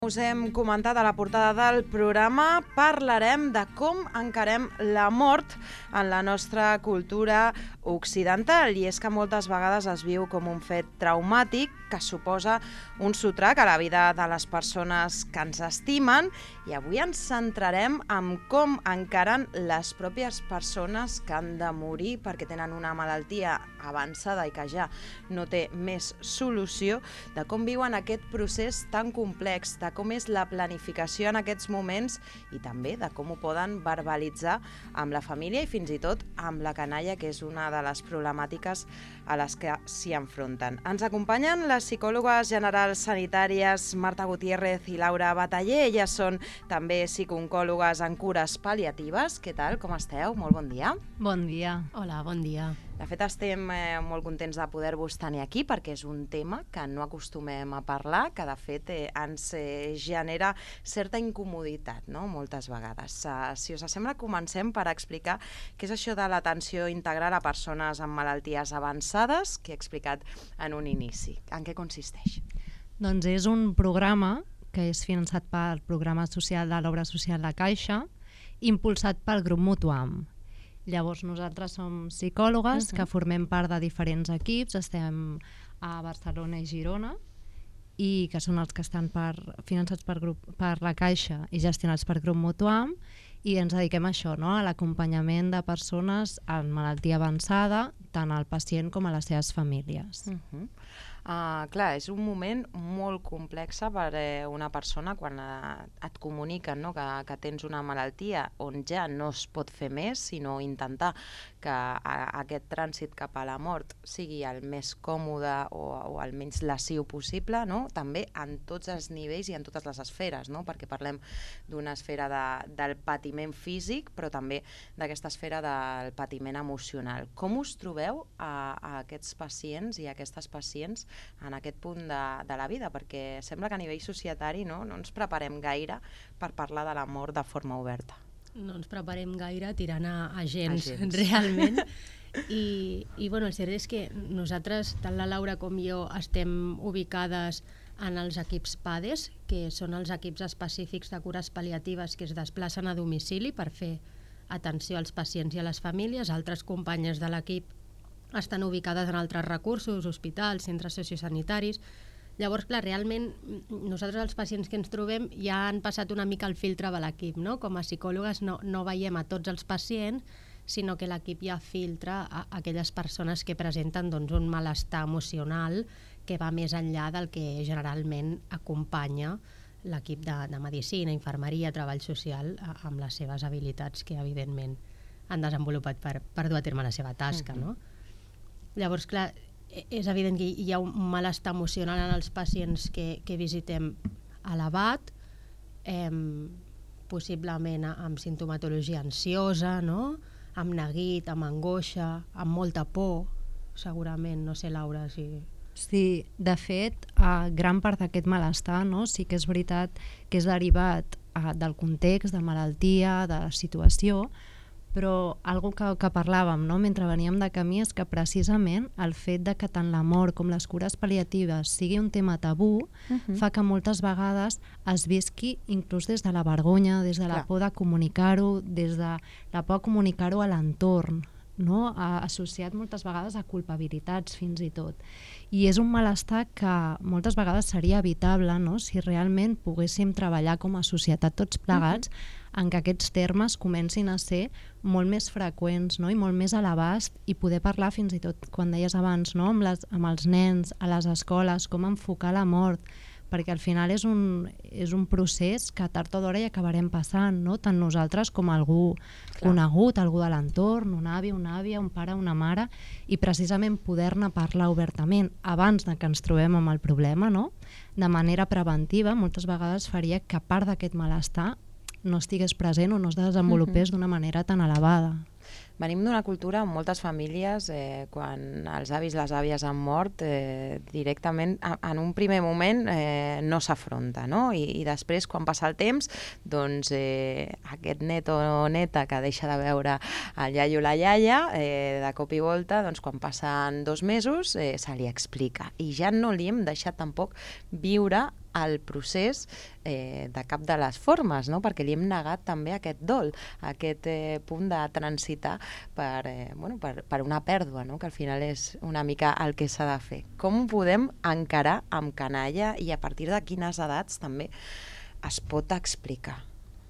Us hem comentat a la portada del programa, parlarem de com encarem la mort en la nostra cultura occidental. I és que moltes vegades es viu com un fet traumàtic que suposa un sotrac a la vida de les persones que ens estimen. I avui ens centrarem en com encaren les pròpies persones que han de morir perquè tenen una malaltia avançada i que ja no té més solució, de com viuen aquest procés tan complex, de com és la planificació en aquests moments i també de com ho poden verbalitzar amb la família i fins i tot amb la canalla, que és una de les problemàtiques a les que s'hi enfronten. Ens acompanyen les psicòlogues generals sanitàries Marta Gutiérrez i Laura Bataller. Elles són també psicooncòlogues en cures pal·liatives. Què tal? Com esteu? Molt bon dia. Bon dia. Hola, bon dia. De fet, estem molt contents de poder-vos tenir aquí perquè és un tema que no acostumem a parlar, que de fet ens genera certa incomoditat, no? Moltes vegades. Si us sembla, comencem per explicar què és això de l'atenció integral a persones amb malalties avançades que he explicat en un inici. En què consisteix? Doncs és un programa que és finançat pel Programa Social de l'Obra Social La Caixa, impulsat pel grup Mutuam. Llavors nosaltres som psicòlogues que formem part de diferents equips, estem a Barcelona i Girona, i que són els que estan finançats per la Caixa i gestionats per grup Mutuam, i ens dediquem a això, no? A l'acompanyament de persones amb malaltia avançada, tant al pacient com a les seves famílies. Clar, és un moment molt complex per una persona quan et comuniquen, no? que tens una malaltia on ja no es pot fer més, sinó intentar que aquest trànsit cap a la mort sigui el més còmode o el menys lesiu possible, no? També en tots els nivells i en totes les esferes, no? Perquè parlem d'una esfera del patiment físic, però també d'aquesta esfera del patiment emocional. Com us trobeu a aquests pacients i a aquestes pacients en aquest punt de la vida? Perquè sembla que a nivell societari no ens preparem gaire per parlar de la mort de forma oberta. No ens preparem gaire tirant a gens. Realment. I bueno, el cert és que nosaltres, tant la Laura com jo, estem ubicades en els equips PADES, que són els equips específics de cures pal·liatives que es desplacen a domicili per fer atenció als pacients i a les famílies. Altres companyes de l'equip estan ubicades en altres recursos, hospitals, centres sociosanitaris. Llavors, clar, realment nosaltres els pacients que ens trobem ja han passat una mica el filtre de l'equip, no? Com a psicòlogues no veiem a tots els pacients, sinó que l'equip ja filtra a aquelles persones que presenten doncs, un malestar emocional que va més enllà del que generalment acompanya l'equip de medicina, infermeria, treball social, amb les seves habilitats que evidentment han desenvolupat per dur a terme la seva tasca, no? Llavors, clar, és evident que hi ha un malestar emocional en els pacients que visitem elevat, possiblement amb sintomatologia ansiosa, no? Amb neguit, amb angoixa, amb molta por, segurament. No sé, Laura, si... Sí, de fet, gran part d'aquest malestar, no? Sí que és veritat que és derivat del context, de malaltia, de la situació, però algo que parlàvem, no? Mentre veníem de camí, és que precisament el fet de que tant la mort com les cures pal·liatives sigui un tema tabú fa que moltes vegades es visqui inclús des de la vergonya, des de la por de comunicar-ho, des de la por de comunicar-ho a l'entorn, no? Associat moltes vegades a culpabilitats fins i tot. I és un malestar que moltes vegades seria evitable, no? Si realment poguéssim treballar com a societat tots plegats en què aquests termes comencin a ser molt més freqüents, no? I molt més a l'abast i poder parlar fins i tot, quan deies abans, no? amb els nens, a les escoles, com enfocar la mort, perquè al final és un procés que tard o d'hora hi acabarem passant, no? Tant nosaltres com algú conegut, algú de l'entorn, un avi, una àvia, un pare, una mare, i precisament poder-ne parlar obertament abans de que ens trobem amb el problema, no? De manera preventiva, moltes vegades faria que part d'aquest malestar no estigués present o no es desenvolupés d'una manera tan elevada. Venim d'una cultura on moltes famílies, quan els avis i les àvies han mort, directament, en un primer moment, no s'afronta, no? I després, quan passa el temps, doncs aquest net o neta que deixa de veure el iaio o la iaia, de cop i volta, doncs quan passen 2 mesos, se li explica. I ja no li hem deixat tampoc viure el procés de cap de les formes, no? Perquè li hem negat també aquest dol, aquest punt de transitar per una pèrdua, no? Que al final és una mica el que s'ha de fer. Com ho podem encarar amb canalla i a partir de quines edats també es pot explicar?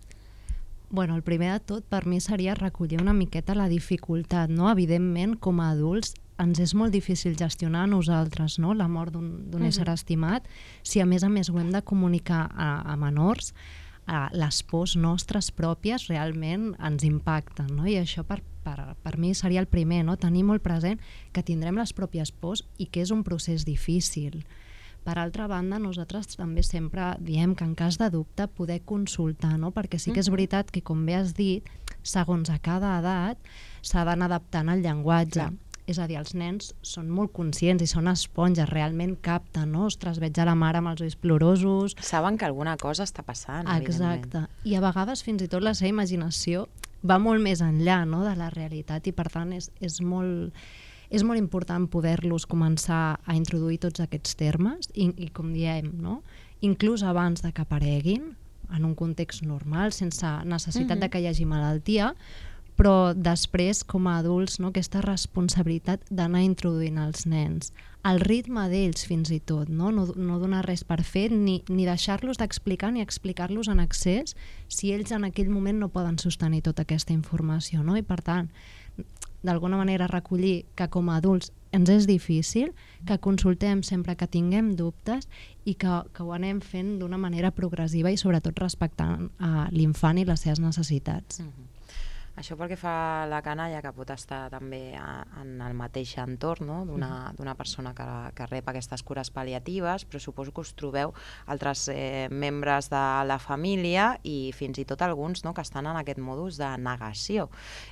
Bueno, el primer de tot per mi seria recollir una miqueta la dificultat, no? Evidentment, com a adults, ens és molt difícil gestionar a nosaltres, no? La mort d'un ésser estimat. Si a més ho hem de comunicar a menors, les pors nostres pròpies realment ens impacten, no? I això per mi seria el primer, no? Tenir molt present que tindrem les pròpies pors i que és un procés difícil. Per altra banda, nosaltres també sempre diem que en cas de dubte poder consultar, no? Perquè sí que és veritat que, com bé has dit, segons a cada edat s'ha d'anar adaptant el llenguatge. Clar. És a dir, els nens són molt conscients i són esponges, realment capten, no? Ostres, veig a la mare amb els ulls plorosos. Saben que alguna cosa està passant, evidentment. Exacte. I a vegades fins i tot la seva imaginació va molt més enllà, no?, de la realitat i per tant és molt important poder-los començar a introduir tots aquests termes i com diem, no?, inclús abans de que apareguin, en un context normal, sense necessitat de que hi hagi malaltia, però després, com a adults, no, aquesta responsabilitat d'anar introduint els nens, al ritme d'ells fins i tot, no donar res per fet, ni deixar-los d'explicar ni explicar-los en excés si ells en aquell moment no poden sostenir tota aquesta informació, no? I per tant, d'alguna manera recollir que com a adults ens és difícil, que consultem sempre que tinguem dubtes i que ho anem fent d'una manera progressiva i sobretot respectant l'infant i les seves necessitats. Això pel que fa a la canalla, que pot estar també en el mateix entorn, no?, d'una persona que rep aquestes cures pal·liatives, però suposo que us trobeu altres membres de la família i fins i tot alguns, no?, que estan en aquest modus de negació.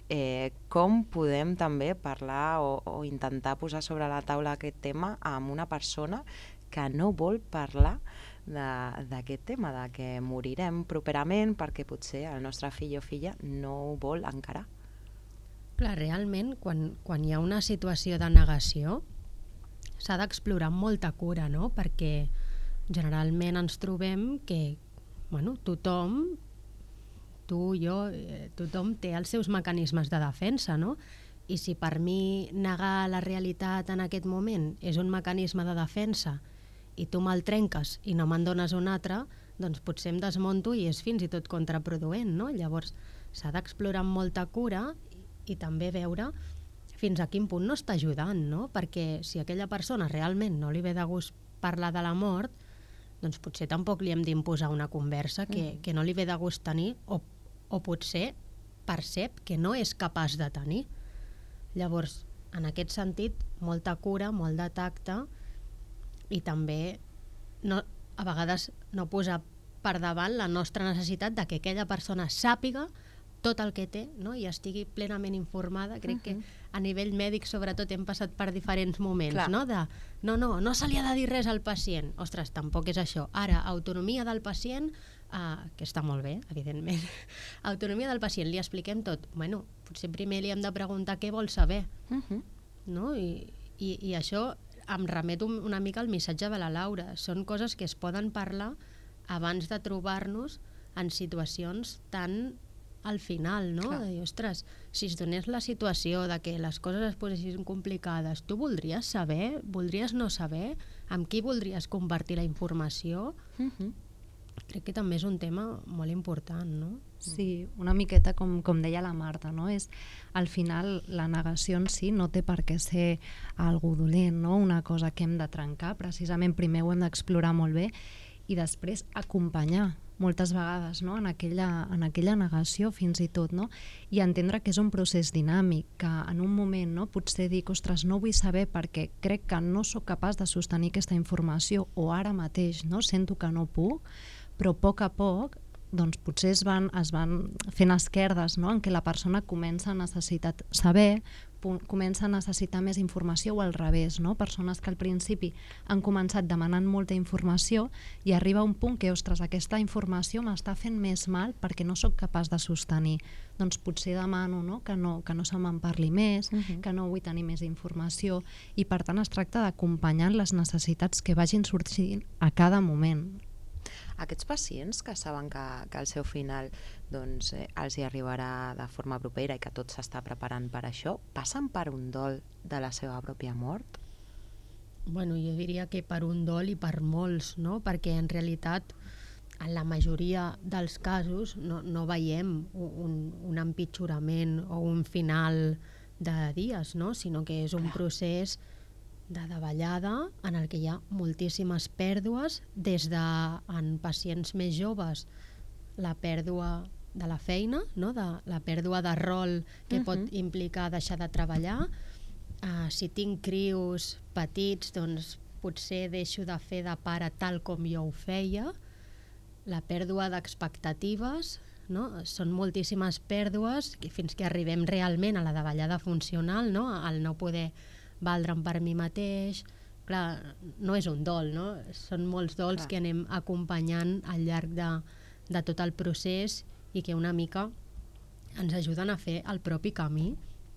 Com podem també parlar o intentar posar sobre la taula aquest tema amb una persona que no vol parlar d'aquest tema, de que morirem properament perquè potser el nostre fill o filla no ho vol encarar? Clar, realment, quan hi ha una situació de negació, s'ha d'explorar amb molta cura, no? Perquè generalment ens trobem que tothom, tu, jo, tothom té els seus mecanismes de defensa, no? I si per mi negar la realitat en aquest moment és un mecanisme de defensa i tu me'l trenques i no me'n dones un altre, doncs potser em desmonto i és fins i tot contraproduent, no? Llavors s'ha d'explorar amb molta cura i també veure fins a quin punt no està ajudant, no? Perquè si a aquella persona realment no li ve de gust parlar de la mort, doncs potser tampoc li hem d'imposar una conversa que no li ve de gust tenir o potser percep que no és capaç de tenir. Llavors, en aquest sentit, molta cura, molt de tacte i també a vegades no posar per davant la nostra necessitat de que aquella persona sàpiga tot el que té, no?, i estigui plenament informada. Crec que a nivell mèdic sobretot hem passat per diferents moments, no? De no se li ha de dir res al pacient. Ostres, tampoc és això. Ara, autonomia del pacient, que està molt bé, evidentment. Autonomia del pacient, li expliquem tot. Bueno, potser primer li hem de preguntar què vol saber, no? I això em remeto una mica al missatge de la Laura. Són coses que es poden parlar abans de trobar-nos en situacions tan al final, no? De dir, ostres, si es donés la situació de que les coses es posessin complicades, tu voldries saber? Voldries no saber? Amb qui voldries compartir la informació? Crec que també és un tema molt important, no? Sí, una miqueta com deia la Marta, no? És, al final la negació en si no té per què ser algo dolent, no? Una cosa que hem de trencar, precisament primer ho hem d'explorar molt bé i després acompanyar moltes vegades, no?, en aquella negació fins i tot, no? I entendre que és un procés dinàmic, que en un moment, no?, potser dic, ostres, no vull saber perquè crec que no sóc capaç de sostenir aquesta informació o ara mateix, no?, sento que no puc, però a poc doncs potser es van fent esquerdes, no?, en què la persona comença a necessitar saber, comença a necessitar més informació o al revés, no? Persones que al principi han començat demanant molta informació i arriba un punt que, ostres, aquesta informació m'està fent més mal perquè no sóc capaç de sostenir. Doncs potser demano, no?, que no se me'n parli més, que no vull tenir més informació i per tant es tracta d'acompanyar les necessitats que vagin sorgint a cada moment. Aquests pacients que saben que el seu final doncs, els hi arribarà de forma propera i que tot s'està preparant per això, passen per un dol de la seva pròpia mort? Bueno, jo diria que per un dol i per molts, no? Perquè en realitat en la majoria dels casos no veiem un empitjorament o un final de dies, no? Sinó que és un procés de davallada en el que hi ha moltíssimes pèrdues, des de en pacients més joves la pèrdua de la feina, no? La pèrdua de rol que pot implicar deixar de treballar. Si tinc crios petits, doncs potser deixo de fer de pare tal com jo ho feia. La pèrdua d'expectatives, no? Són moltíssimes pèrdues fins que arribem realment a la davallada funcional, no? Al no poder valdre'm per mi mateix. Clar, no és un dol, no? Són molts dols que anem acompanyant al llarg de tot el procés i que una mica ens ajuden a fer el propi camí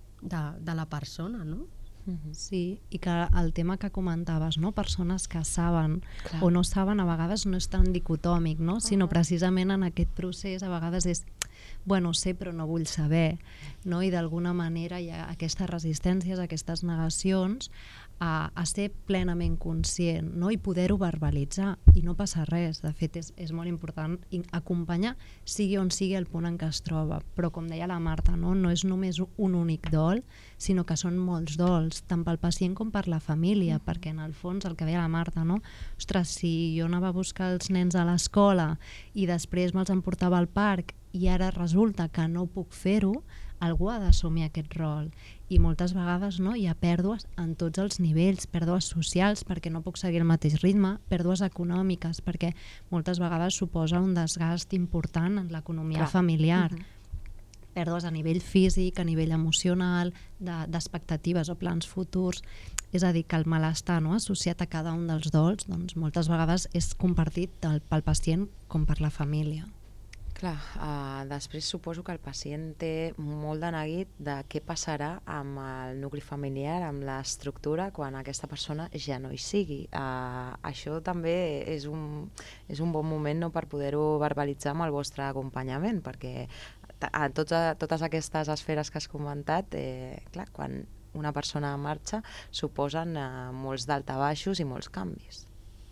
de la persona, no? Sí, i que el tema que comentaves, no? Persones que saben o no saben, a vegades no és tan dicotòmic, no? Sinó precisament en aquest procés a vegades és bueno, sé però no vull saber, no? I d'alguna manera hi ha aquestes resistències, aquestes negacions a ser plenament conscient, no? I poder-ho verbalitzar i no passa res. De fet és molt important acompanyar sigui on sigui el punt en què es troba, però com deia la Marta, no és només un únic dol, sinó que són molts dols, tant pel pacient com per la família, perquè en el fons el que deia la Marta, no? Ostres, si jo anava a buscar els nens a l'escola i després me'ls emportava al parc i ara resulta que no puc fer-ho, algú ha d'assumir aquest rol. I moltes vegades hi ha pèrdues en tots els nivells, pèrdues socials perquè no puc seguir el mateix ritme, pèrdues econòmiques perquè moltes vegades suposa un desgast important en l'economia familiar. Pèrdues a nivell físic, a nivell emocional, d'expectatives o plans futurs. És a dir, que el malestar associat a cada un dels dols doncs, moltes vegades és compartit tant pel pacient com per la família. Clar, després suposo que el pacient té molt de neguit de què passarà amb el nucli familiar, amb l'estructura, quan aquesta persona ja no hi sigui. Això també és un bon moment per poder-ho verbalitzar amb el vostre acompanyament, perquè a totes aquestes esferes que has comentat, clar, quan una persona marxa suposen molts daltabaixos i molts canvis.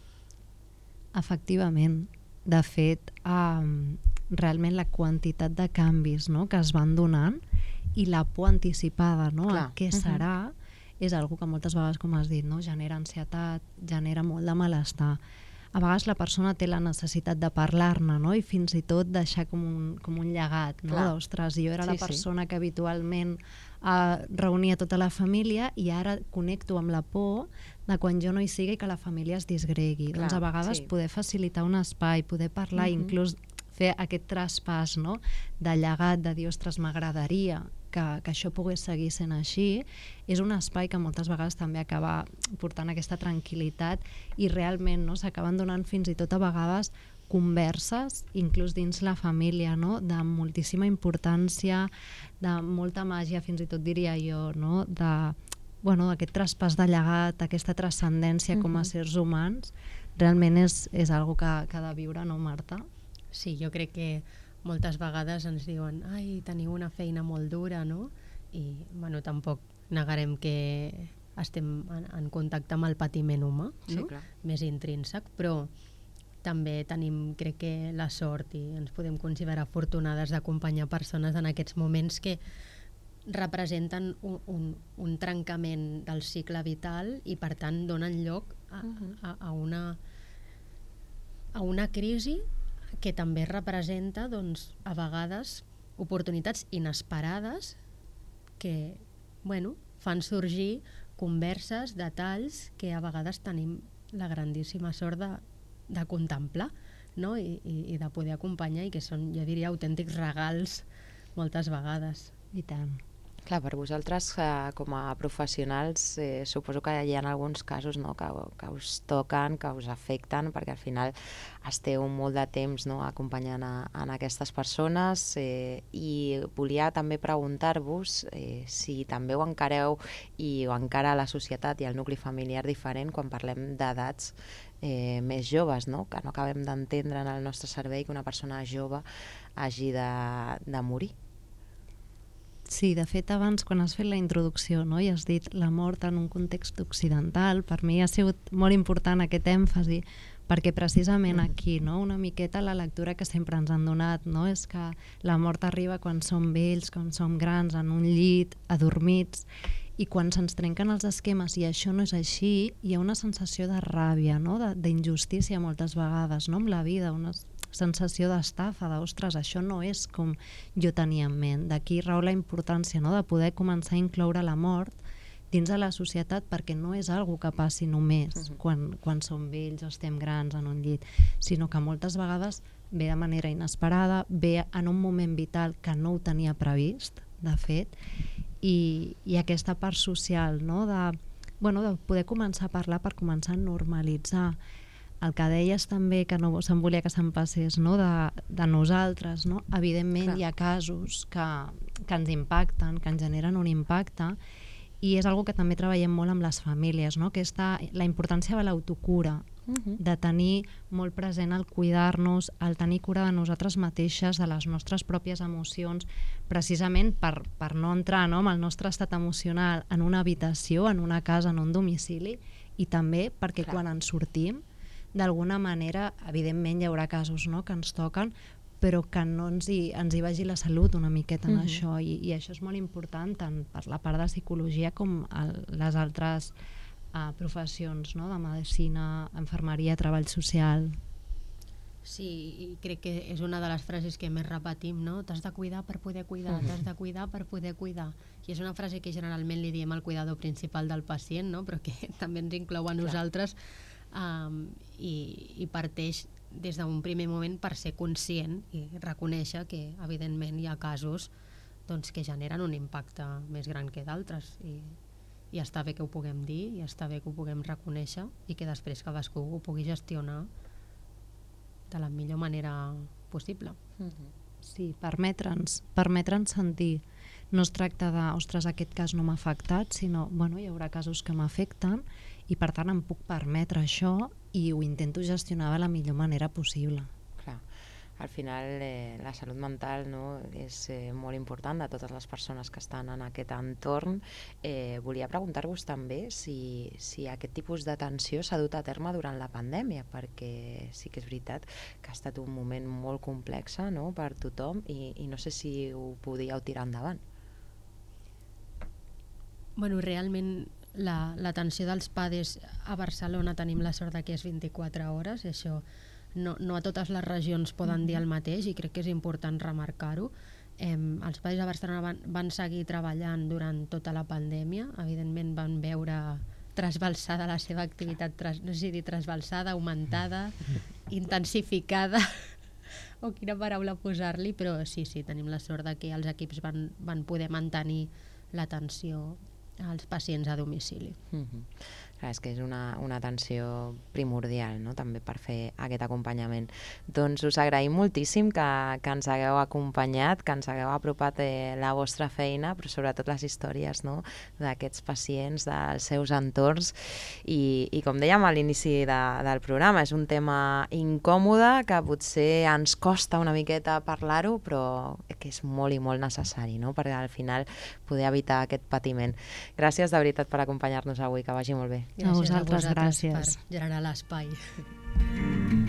Efectivament. De fet, realment la quantitat de canvis que es van donant i la por anticipada a què serà és algo que moltes vegades, com has dit, genera ansietat, genera molt de malestar. A vegades la persona té la necessitat de parlar-ne i fins i tot deixar com un llegat. Ostres, jo era la persona que habitualment reunia tota la família i ara connecto amb la por de quan jo no hi sigui que la família es disgregui. Doncs a vegades poder facilitar un espai, poder parlar, inclús fer aquest traspàs de llegat, de dir, ostres, m'agradaria que això pogués seguir sent així, és un espai que moltes vegades també acaba portant aquesta tranquil·litat i realment s'acaben donant fins i tot a vegades converses, inclús dins la família, de moltíssima importància, de molta màgia, fins i tot diria jo, d'aquest traspàs de llegat, aquesta transcendència com a éssers humans, realment és algo que ha de viure, no, Marta? Sí, jo crec que moltes vegades ens diuen ai, teniu una feina molt dura, no? I, bueno, tampoc negarem que estem en contacte amb el patiment humà, no? Més intrínsec, però també tenim, crec que, la sort i ens podem considerar afortunades d'acompanyar persones en aquests moments que representen un trencament del cicle vital i, per tant, donen lloc a una crisi que també representa, doncs, a vegades oportunitats inesperades que, bueno, fan sorgir converses, detalls que a vegades tenim la grandíssima sort de contemplar, no? I de poder acompanyar i que són, jo diria, autèntics regals moltes vegades. I tant. Clar, per vosaltres com a professionals suposo que hi ha alguns casos que us toquen, que us afecten, perquè al final esteu molt de temps acompanyant a aquestes persones i volia també preguntar-vos si també ho encareu i ho encara la societat i el nucli familiar diferent quan parlem d'edats més joves, no? Que no acabem d'entendre en el nostre cervell que una persona jove hagi de morir. Sí, de fet, abans, quan has fet la introducció, no, i has dit la mort en un context occidental, per mi ha sigut molt important aquest èmfasi, perquè precisament aquí, no, una miqueta la lectura que sempre ens han donat, no, és que la mort arriba quan som vells, quan som grans, en un llit, adormits, i quan se'ns trenquen els esquemes i això no és així, hi ha una sensació de ràbia, no, d'injustícia moltes vegades, no, amb la vida, una sensació d'estafa, d'ostres, això no és com jo tenia en ment. D'aquí rau la importància, no?, de poder començar a incloure la mort dins de la societat, perquè no és algo que passi només quan som vells o estem grans en un llit, sinó que moltes vegades ve de manera inesperada, ve en un moment vital que no ho tenia previst, de fet, i aquesta part social, no?, de poder començar a parlar per començar a normalitzar. El que deies també, que no se'm volia que se'm passés, no?, de nosaltres, no? Evidentment hi ha casos que ens impacten, que ens generen un impacte, i és una que també treballem molt amb les famílies, no?, la importància de l'autocura, de tenir molt present el cuidar-nos, el tenir cura de nosaltres mateixes, de les nostres pròpies emocions, precisament per no entrar, no?, amb el nostre estat emocional en una habitació, en una casa, en un domicili, i també perquè quan ens sortim, d'alguna manera, evidentment hi haurà casos, no?, que ens toquen, però que no ens hi vagi la salut una miqueta en això, i això és molt important tant per la part de psicologia com les altres professions, no?, de medicina, infermeria, treball social. Sí, i crec que és una de les frases que més repetim, no? T'has de cuidar per poder cuidar, t'has de cuidar per poder cuidar. I és una frase que generalment li diem al cuidador principal del pacient, no?, però que també ens inclou a nosaltres, i parteix des d'un primer moment per ser conscient i reconèixer que evidentment hi ha casos que generen un impacte més gran que d'altres, i està bé que ho puguem dir, i està bé que ho puguem reconèixer, i que després cadascú ho pugui gestionar de la millor manera possible. Sí, permetre'ns sentir. No es tracta de, ostres, aquest cas no m'ha afectat, sinó, hi haurà casos que m'afecten, i per tant em puc permetre això i ho intento gestionar de la millor manera possible. Clar, al final la salut mental, no, és molt important de totes les persones que estan en aquest entorn. Volia preguntar-vos també si aquest tipus d'atenció s'ha dut a terme durant la pandèmia, perquè sí que és veritat que ha estat un moment molt complex, no?, per tothom, i no sé si ho podíeu tirar endavant. Realment l'atenció dels PADES a Barcelona tenim la sort que és 24 hores, i això no a totes les regions poden dir el mateix, i crec que és important remarcar-ho. Els PADES a Barcelona van seguir treballant durant tota la pandèmia, evidentment van veure trasbalsada la seva activitat, no sé si dir trasbalsada, augmentada, intensificada, o quina paraula posar-li, però sí, tenim la sort que els equips van poder mantenir l'atenció als pacients a domicili. Clar, és que és una atenció primordial, no?, també per fer aquest acompanyament. Doncs us agraïm moltíssim que ens hagueu acompanyat, que ens hagueu apropat la vostra feina, però sobretot les històries, no?, d'aquests pacients, dels seus entorns, i com dèiem a l'inici del programa, és un tema incòmode que potser ens costa una miqueta parlar-ho, però que és molt i molt necessari, no?, perquè al final poder evitar aquest patiment. Gràcies de veritat per acompanyar-nos avui, que vagi molt bé. Gràcies a vosaltres per generar l'espai.